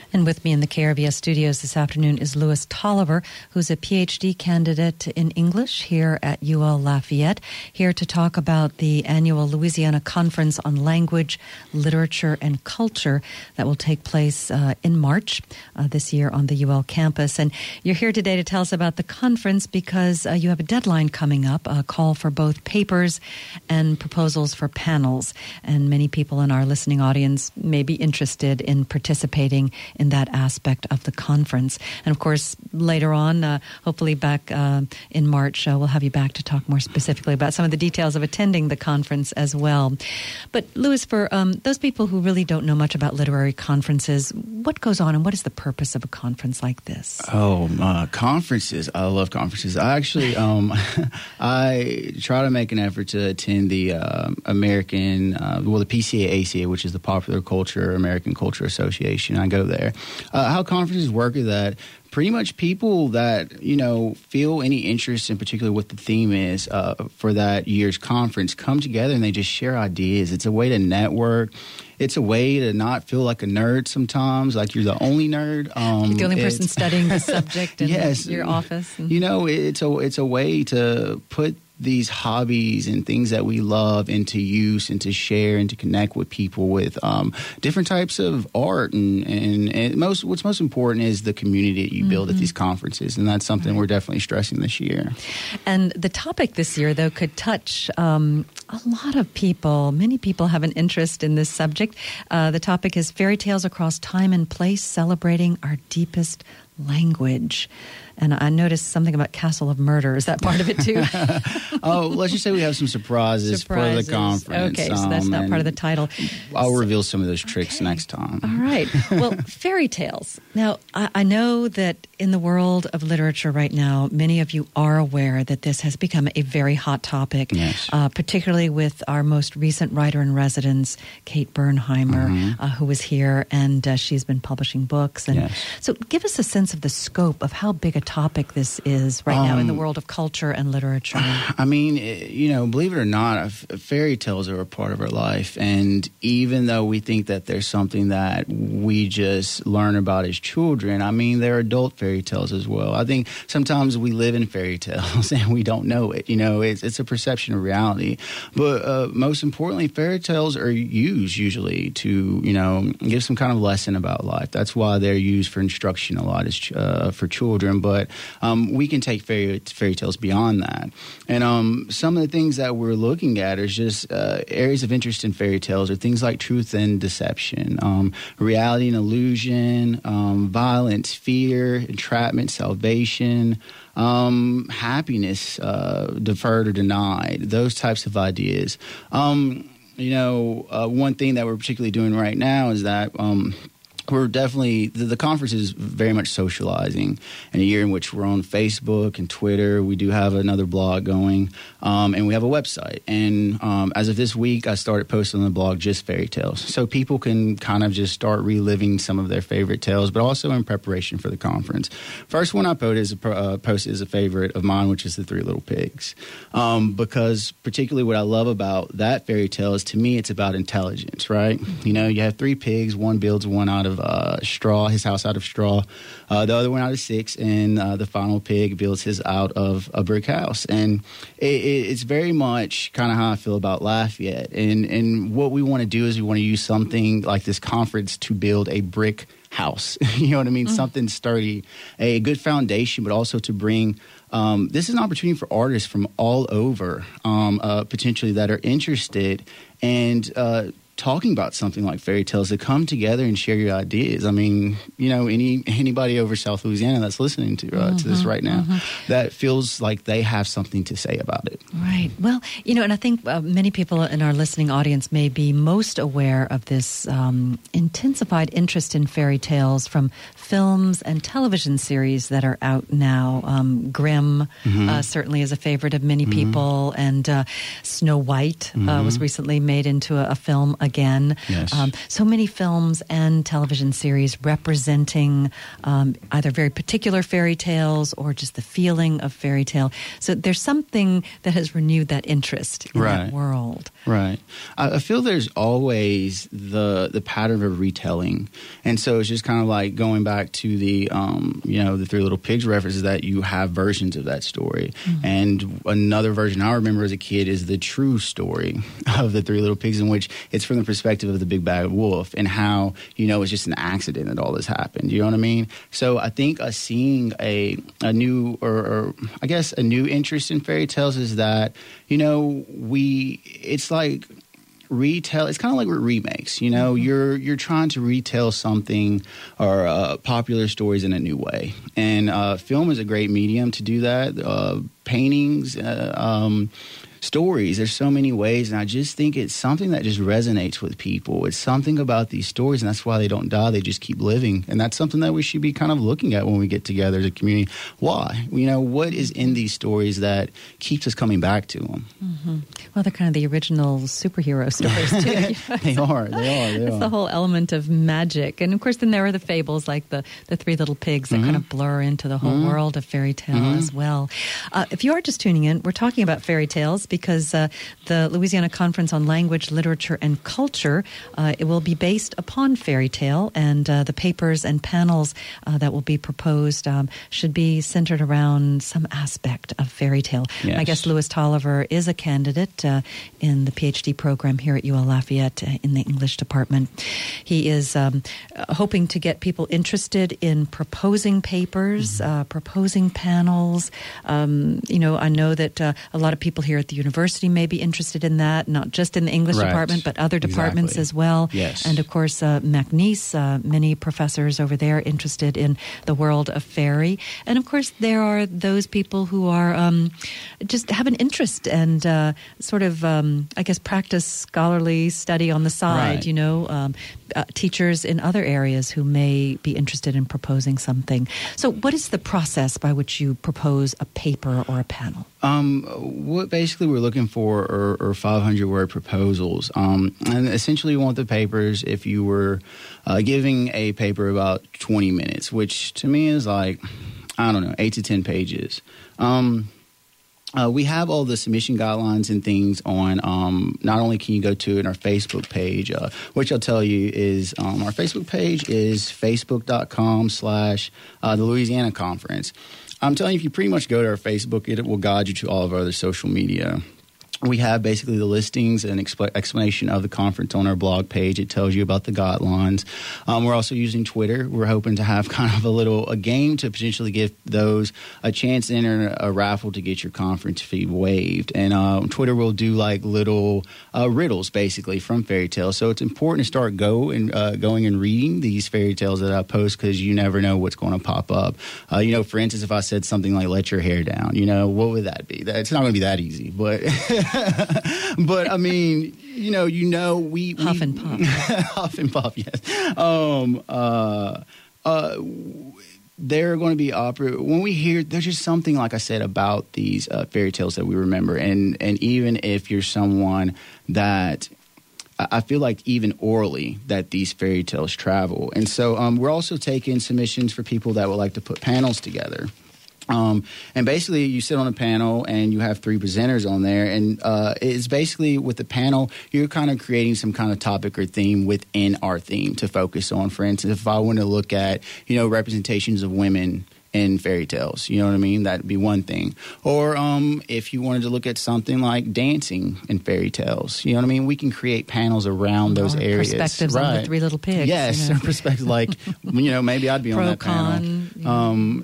And with me in the KRVS studios this afternoon is Louis Tolliver, who's a PhD candidate in English here at UL Lafayette, here to talk about the annual Louisiana Conference on Language, Literature, and Culture that will take place in March this year on the UL campus. And you're here today to tell us about the conference because you have a deadline coming up, a call for both papers and proposals for panels. And many people in our listening audience may be interested in participating in that aspect of the conference. And of course, later on, hopefully back in March, we'll have you back to talk more specifically about some of the details of attending the conference as well. But Louis, for those people who really don't know much about literary conferences, what goes on and what is the purpose of a conference like this? Conferences. I love conferences. I actually, I try to make an effort to attend the American, the PCA-ACA, which is the Popular Culture American Culture Association. I go there. How conferences work is that pretty much people that, feel any interest in particular what the theme is for that year's conference come together and they just share ideas. It's a way to network. It's a way to not feel like a nerd sometimes, like you're the only nerd. You're the only person studying the subject in your office. It's a way to put these hobbies and things that we love into use and to share and to connect with people with different types of art and what's most important is the community that you build at these conferences, and that's something we're definitely stressing this year. And the topic this year, though, could touch a lot of people. Many people have an interest in this subject. The topic is Fairy Tales Across Time and Place, Celebrating Our Deepest Language. And I noticed something about Castle of Murder. Is that part of it, too? Let's just say we have some surprises for the conference. Okay, so that's not part of the title. I'll reveal some of those tricks next time. All right. Well, fairy tales. Now, I know that in the world of literature right now, many of you are aware that this has become a very hot topic, yes. Particularly with our most recent writer-in-residence, Kate Bernheimer, who was here, and she's been publishing books. And yes. So give us a sense of the scope of how big a topic this is right now in the world of culture and literature. I mean, believe it or not, fairy tales are a part of our life. And even though we think that there's something that we just learn about as children, I mean, there are adult fairy tales as well. I think sometimes we live in fairy tales and we don't know it. It's a perception of reality. But most importantly, fairy tales are used usually to, give some kind of lesson about life. That's why they're used for instruction a lot for children. But we can take fairy tales beyond that. And some of the things that we're looking at is just areas of interest in fairy tales are things like truth and deception, reality and illusion, violence, fear, entrapment, salvation, happiness, deferred or denied, those types of ideas. One thing that we're particularly doing right now is that we're definitely, the conference is very much socializing in a year in which we're on Facebook and Twitter. We do have another blog going, and we have a website. And as of this week, I started posting on the blog just fairy tales. So people can kind of just start reliving some of their favorite tales, but also in preparation for the conference. First one I posted is a favorite of mine, which is The Three Little Pigs. Because particularly what I love about that fairy tale is, to me, it's about intelligence, right? You have three pigs. One builds one out of straw, his house out of straw, the other one out of sticks, and the final pig builds his out of a brick house. And it's very much kind of how I feel about Lafayette. And what we want to do is we want to use something like this conference to build a brick house. You know what I mean? Something sturdy, a good foundation, but also to bring this is an opportunity for artists from all over, potentially, that are interested and talking about something like fairy tales, to come together and share your ideas. I mean, anybody over South Louisiana that's listening to this right now, that feels like they have something to say about it. Right. Well, and I think many people in our listening audience may be most aware of this intensified interest in fairy tales from films and television series that are out now. Grimm certainly is a favorite of many people, and Snow White was recently made into a film again. again. Yes. So many films and television series representing either very particular fairy tales or just the feeling of fairy tale. So there's something that has renewed that interest in that world. Right. I feel there's always the pattern of retelling. And so it's just kind of like going back to the, the Three Little Pigs references, that you have versions of that story. Mm-hmm. And another version I remember as a kid is the true story of the Three Little Pigs, in which it's from the perspective of the big bad wolf and how, it's just an accident that all this happened. You know what I mean? So I think seeing a new, or I guess a new interest in fairy tales is that, it's like retell. It's kind of like with remakes. You're trying to retell something or popular stories in a new way, and film is a great medium to do that. Paintings, stories. There's so many ways, and I just think it's something that just resonates with people. It's something about these stories, and that's why they don't die. They just keep living, and that's something that we should be kind of looking at when we get together as a community. Why? What is in these stories that keeps us coming back to them? Mm-hmm. Well, they're kind of the original superhero stories, too. They are. It's the whole element of magic. And, of course, then there are the fables like the Three Little Pigs that kind of blur into the whole world of fairy tale as well. If you are just tuning in, we're talking about fairy tales because the Louisiana Conference on Language, Literature, and Culture, it will be based upon fairy tale, and the papers and panels that will be proposed should be centered around some aspect of fairy tale. Yes. My guest, Louis Tolliver, is a candidate in the PhD program here at UL Lafayette in the English department. He is hoping to get people interested in proposing papers, proposing panels. I know that a lot of people here at the university may be interested in that, not just in the English department, but other departments as well. Yes. And, of course, McNeese, many professors over there interested in the world of fairy. And, of course, there are those people who are just have an interest and sort of, practice scholarly study on the side, teachers in other areas who may be interested in proposing something. So what is the process by which you propose a paper or a panel? What basically we're looking for are 500-word proposals. And essentially we want the papers, if you were giving a paper about 20 minutes, which to me is like, 8 to 10 pages. We have all the submission guidelines and things on, not only can you go to it in our Facebook page, which I'll tell you is our Facebook page is facebook.com/the Louisiana Conference. I'm telling you, if you pretty much go to our Facebook, it will guide you to all of our other social media. We have basically the listings and explanation of the conference on our blog page. It tells you about the guidelines. We're also using Twitter. We're hoping to have kind of a game to potentially give those a chance to enter a raffle to get your conference fee waived. And Twitter will do like little riddles basically from fairy tales. So it's important to start going and reading these fairy tales that I post, because you never know what's going to pop up. For instance, if I said something like "let your hair down," what would that be? It's not going to be that easy, but. But I mean, we Huff and Puff. Huff and Puff, yes. They're going to be when we hear, there's just something, like I said, about these fairy tales that we remember, and even if you're someone that. I feel like even orally that these fairy tales travel, and so we're also taking submissions for people that would like to put panels together. And basically, you sit on a panel and you have 3 presenters on there. And it's basically with the panel, you're kind of creating some kind of topic or theme within our theme to focus on. For instance, if I want to look at, representations of women in fairy tales, you know what I mean? That'd be one thing. Or if you wanted to look at something like dancing in fairy tales, you know what I mean? We can create panels around those areas. Perspectives on the Three Little Pigs. Yes, perspectives like, maybe I'd be on that panel.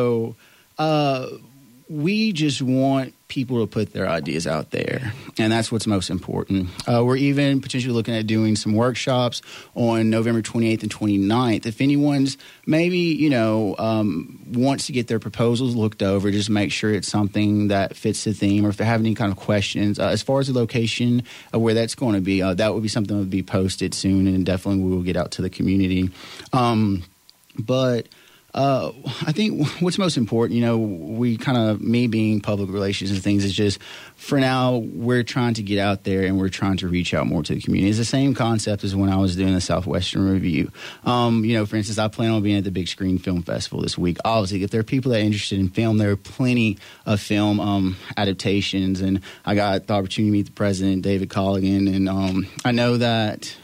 We just want people to put their ideas out there, and that's what's most important. We're even potentially looking at doing some workshops on November 28th and 29th. If anyone's maybe, wants to get their proposals looked over, just make sure it's something that fits the theme, or if they have any kind of questions. As far as the location of where that's going to be, that would be something that would be posted soon, and definitely we will get out to the community. I think what's most important, we kind of, me being public relations and things, is just, for now, we're trying to get out there and we're trying to reach out more to the community. It's the same concept as when I was doing the Southwestern Review. For instance, I plan on being at the Big Screen Film Festival this week. Obviously, if there are people that are interested in film, there are plenty of film adaptations, and I got the opportunity to meet the president, David Colligan, and I know that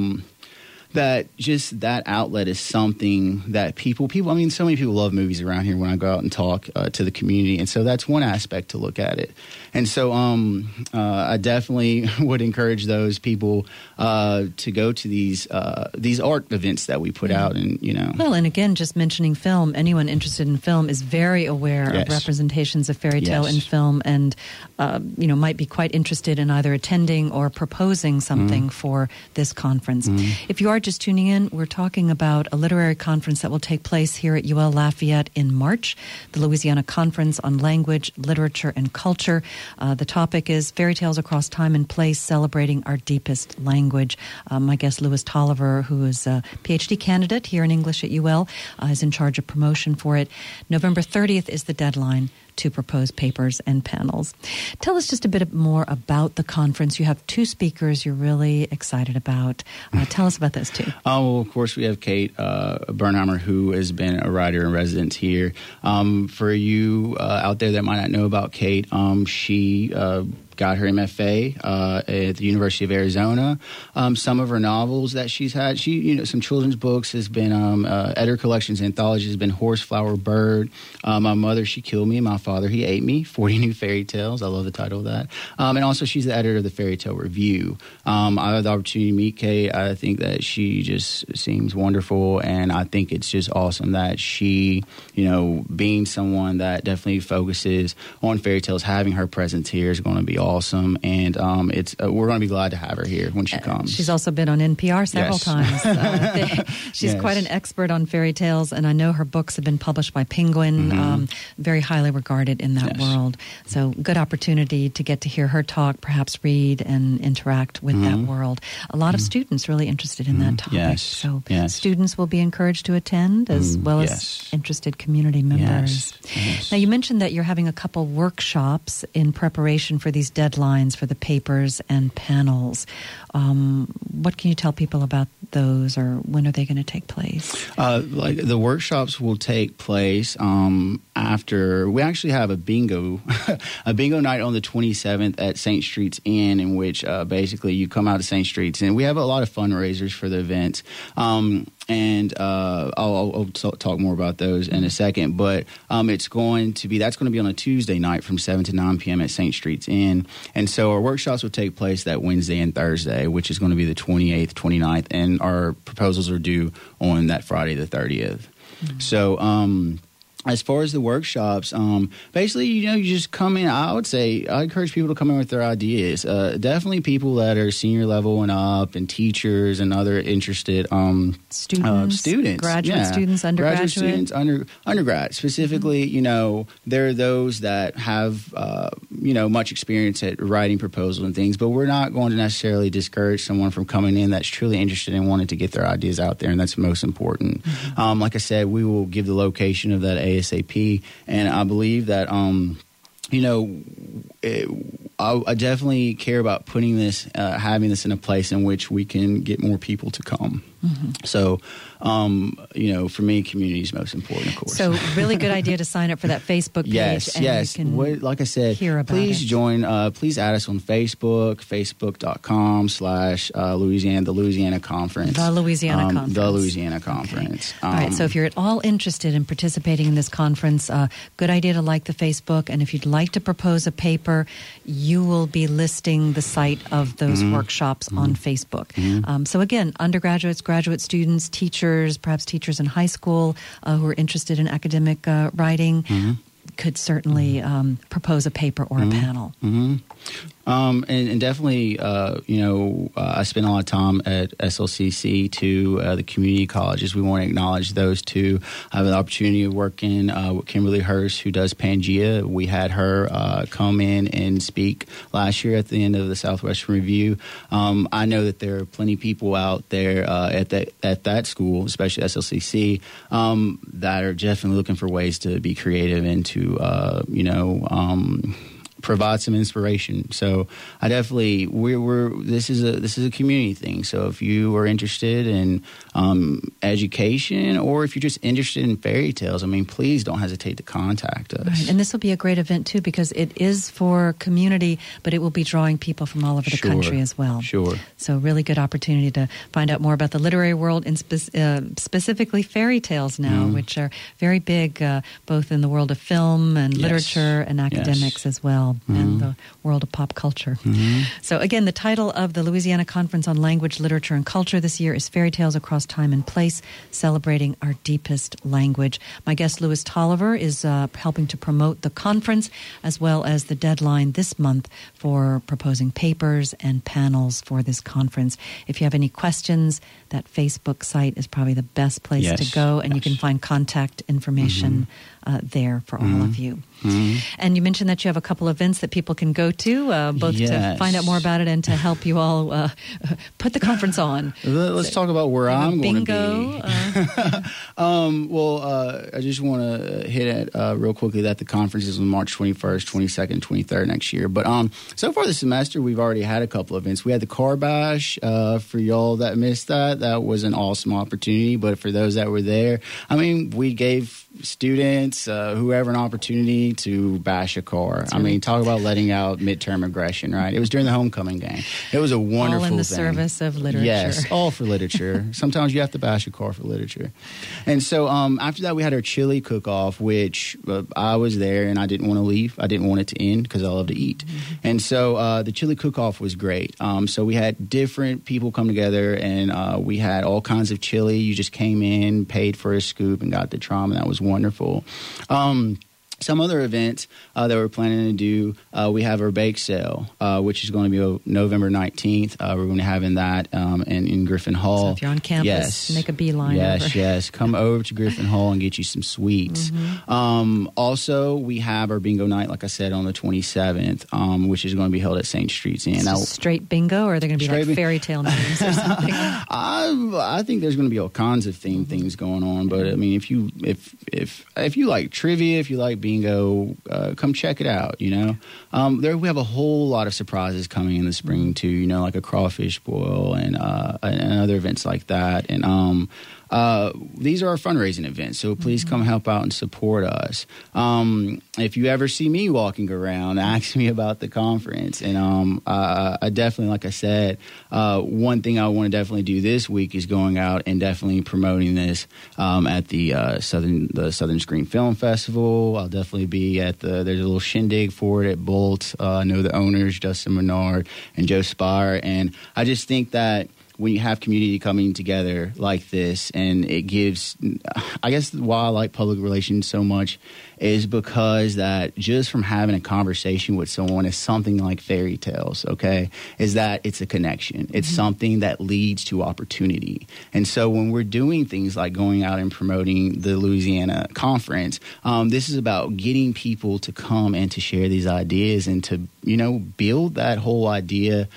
that just that outlet is something that people, so many people love movies around here when I go out and talk to the community. And so that's one aspect to look at it. And so I definitely would encourage those people to go to these art events that we put out. And, Well, and again, just mentioning film, anyone interested in film is very aware of representations of fairy tale in film and, might be quite interested in either attending or proposing something for this conference. If you are just tuning in, we're talking about a literary conference that will take place here at UL Lafayette in March, the Louisiana Conference on Language, Literature, and Culture. The topic is Fairy Tales Across Time and Place, Celebrating Our Deepest Language. My guest, Louis Tolliver, who is a PhD candidate here in English at UL, is in charge of promotion for it. November 30th is the deadline to propose papers and panels. Tell us just a bit more about the conference. You have two speakers you're really excited about. Tell us about those two. Well, of course, we have Kate Bernheimer, who has been a writer in residence here. For you out there that might not know about Kate, she got her MFA at the University of Arizona. Some of her novels that she's had, some children's books has been Editor Collections Anthology has been Horseflower Bird. My Mother, She Killed Me. My Father, He Ate Me. 40 New Fairy Tales. I love the title of that. And also, she's the editor of the Fairy Tale Review. I had the opportunity to meet Kate. I think that she just seems wonderful, and I think it's just awesome that she, being someone that definitely focuses on fairy tales, having her presence here is going to be awesome, and we're going to be glad to have her here when she comes. She's also been on NPR several times. She's quite an expert on fairy tales, and I know her books have been published by Penguin, very highly regarded in that world. So good opportunity to get to hear her talk, perhaps read and interact with that world. A lot of students really interested in that topic. So students will be encouraged to attend as well as interested community members. Now, you mentioned that you're having a couple workshops in preparation for these deadlines for the papers and panels. What can you tell people about those, or when are they going to take place? The workshops will take place after we actually have a bingo night on the 27th at St. Street's Inn, in which basically you come out of St. Street's, and we have a lot of fundraisers for the event. And I'll talk more about those in a second. But that's going to be on a Tuesday night from 7 to 9 p.m. at St. Street's Inn. And so our workshops will take place that Wednesday and Thursday, which is going to be the 28th, 29th, and our proposals are due on that Friday, the 30th. So as far as the workshops, basically, you just come in. I encourage people to come in with their ideas. Definitely people that are senior level and up, and teachers and other interested students, graduate students, undergraduate. Graduate students, undergrad. Specifically, there are those that have, much experience at writing proposals and things, but we're not going to necessarily discourage someone from coming in that's truly interested and wanting to get their ideas out there, and that's most important. Like I said, we will give the location of that ASAP, and I believe that I definitely care about putting this, having this in a place in which we can get more people to come. So, for me, community is most important, of course. So, really good idea to sign up for that Facebook page. Yes. Like I said, please join. Please add us on Facebook, facebook.com/Louisiana, the Louisiana Conference. The Louisiana Conference. The Louisiana Conference. Okay. All right. So, if you're at all interested in participating in this conference, good idea to like the Facebook. And if you'd like to propose a paper, you will be listing the site of those workshops on Facebook. So, again, undergraduates, graduate students, teachers, perhaps teachers in high school who are interested in academic writing. could certainly propose a paper or a panel. And definitely, I spend a lot of time at SLCC too, the community colleges. We want to acknowledge those two. I have an opportunity of working with Kimberly Hurst, who does Pangea. We had her come in and speak last year at the end of the Southwestern Review. I know that there are plenty of people out there at that school, especially SLCC, that are definitely looking for ways to be creative and to, provide some inspiration. So I definitely this is a community thing. So if you are interested in education, or if you're just interested in fairy tales, I mean, please don't hesitate to contact us. Right. And this will be a great event too, because it is for community, but it will be drawing people from all over the country as well. Sure. So really good opportunity to find out more about the literary world, and specifically fairy tales now, which are very big both in the world of film and literature and academics as well. And the world of pop culture. So again, the title of the Louisiana Conference on Language, Literature, and Culture this year is Fairy Tales Across Time and Place, Celebrating Our Deepest Language. My guest, Louis Tolliver, is helping to promote the conference, as well as the deadline this month for proposing papers and panels for this conference. If you have any questions, that Facebook site is probably the best place to go, and you can find contact information there for all of you. And you mentioned that you have a couple events that people can go to, both to find out more about it and to help you all put the conference on. Let's talk about where I'm going to be. I just want to hit it real quickly that the conference is on March 21st, 22nd, 23rd next year. But so far this semester, we've already had a couple of events. We had the Car Bash for y'all that missed that. That was an awesome opportunity. But for those that were there, I mean, we gave students, whoever, an opportunity to bash a car. I mean, talk about letting out midterm aggression, right? It was during the homecoming game. It was a wonderful thing. All in the service of literature. Yes, all for literature. Sometimes you have to bash a car for literature. And so after that, we had our chili cook-off, which I was there and I didn't want to leave. I didn't want it to end because I love to eat. And so the chili cook-off was great. So we had different people come together, and we had all kinds of chili. You just came in, paid for a scoop, and got to try them, and that was wonderful. Some other events that we're planning to do, we have our bake sale, which is going to be November 19th. We're going to have that in Griffin Hall. So if you're on campus, make a beeline over. Yes. Come over to Griffin Hall and get you some sweets. Also, we have our bingo night, like I said, on the 27th, which is going to be held at St. Street's Inn. Now, straight bingo, or are they going to be like fairy tale names or something? I think there's going to be all kinds of things going on. But I mean, if you like trivia, if you like bingo, come check it out. We have a whole lot of surprises coming in the spring too, like a crawfish boil and other events like that. And these are our fundraising events, so please come help out and support us. If you ever see me walking around, ask me about the conference. And I definitely, like I said, one thing I want to definitely do this week is going out and definitely promoting this at the Southern Screen Film Festival. I'll definitely be at there's a little shindig for it at Bolt. I know the owners, Justin Menard and Joe Spire, and I just think that when you have community coming together like this, and it gives, I guess why I like public relations so much is because that just from having a conversation with someone is something like fairy tales, okay, is that it's a connection. It's something that leads to opportunity. And so when we're doing things like going out and promoting the Louisiana Conference, this is about getting people to come and to share these ideas and to, build that whole idea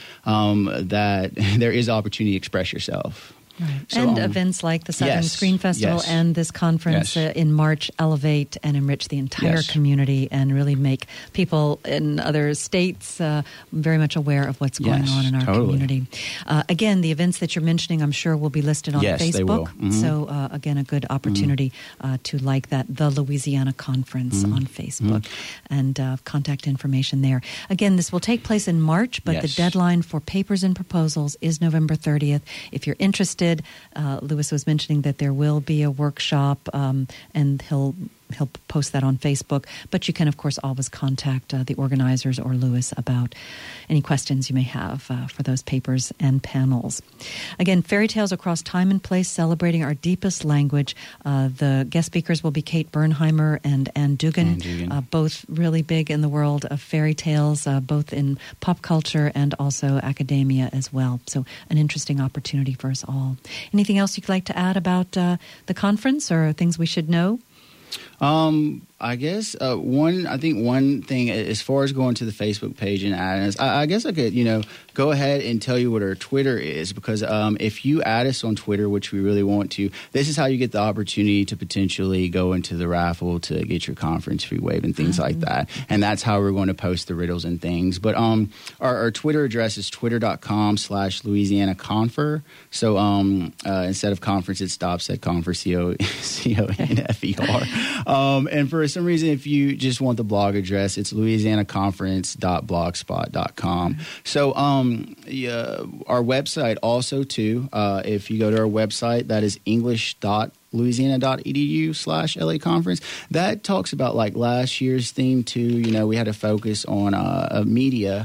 that there is opportunity to express yourself. Right. So, and events like the Southern Screen Festival and this conference in March elevate and enrich the entire community and really make people in other states very much aware of what's going on in our community. Again, the events that you're mentioning, I'm sure, will be listed on Facebook. They will. So, again, a good opportunity to like that, the Louisiana Conference on Facebook, and contact information there. Again, this will take place in March, but the deadline for papers and proposals is November 30th. If you're interested, Louis was mentioning that there will be a workshop, and he'll he'll post that on Facebook. But you can, of course, always contact the organizers or Louis about any questions you may have for those papers and panels. Again, Fairy Tales Across Time and Place, celebrating our deepest language. The guest speakers will be Kate Bernheimer and Ann Dugan, both really big in the world of fairy tales, both in pop culture and also academia as well. So an interesting opportunity for us all. Anything else you'd like to add about the conference or things we should know? I guess one thing as far as going to the Facebook page and adding us, I guess I could, go ahead and tell you what our Twitter is, because if you add us on Twitter, which we really want to, this is how you get the opportunity to potentially go into the raffle to get your conference fee waived and things like that. And that's how we're going to post the riddles and things. But our Twitter address is twitter.com/LouisianaConfer. So instead of conference, it stops at Confer, CONFER. And for some reason, if you just want the blog address, it's louisianaconference.blogspot.com. So our website also, too, if you go to our website, that is english.louisiana.edu/LA conference. That talks about like last year's theme, too. We had a focus on media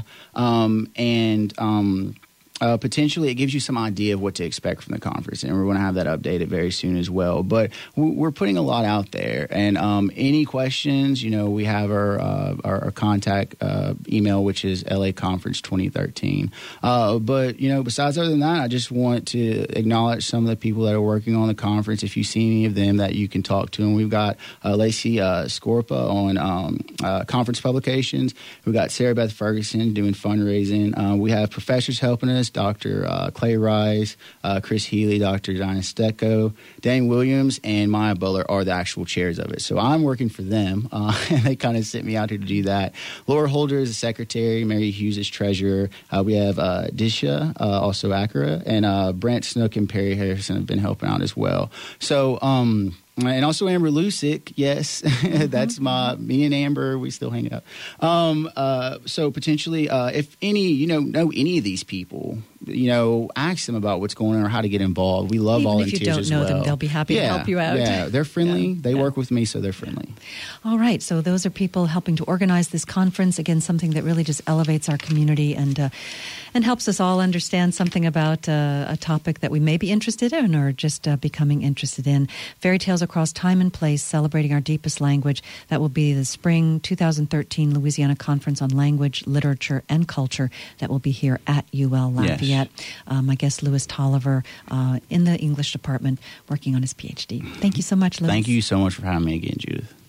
potentially it gives you some idea of what to expect from the conference, and we're going to have that updated very soon as well. But we're putting a lot out there, and any questions, we have our contact email, which is LA Conference 2013. But besides other than that, I just want to acknowledge some of the people that are working on the conference. If you see any of them that you can talk to, and we've got Lacey Scorpa on conference publications. We've got Sarah Beth Ferguson doing fundraising. We have professors helping us. Dr. Clay Rice, Chris Healy, Dr. Dinah Stecco, Dane Williams, and Maya Buller are the actual chairs of it. So I'm working for them, and they kind of sent me out here to do that. Laura Holder is the secretary, Mary Hughes is treasurer. We have Disha, also Acura, and Brent Snook and Perry Harrison have been helping out as well. So, and also Amber Lusick, yes, that's me and Amber, we still hang out. So potentially, if any, know any of these people, ask them about what's going on or how to get involved. We love volunteers as well. Even if you don't know them, they'll be happy to help you out. Yeah, they're friendly. They work with me, so they're friendly. All right, so those are people helping to organize this conference. Again, something that really just elevates our community and helps us all understand something about a topic that we may be interested in or just becoming interested in. Fairy Tales Across Time and Place, celebrating our deepest language. That will be the spring 2013 Louisiana Conference on Language, Literature, and Culture that will be here at UL Lafayette. Yes. My guest, Louis Tolliver, in the English department, working on his PhD. Thank you so much, Louis. Thank you so much for having me again, Judith.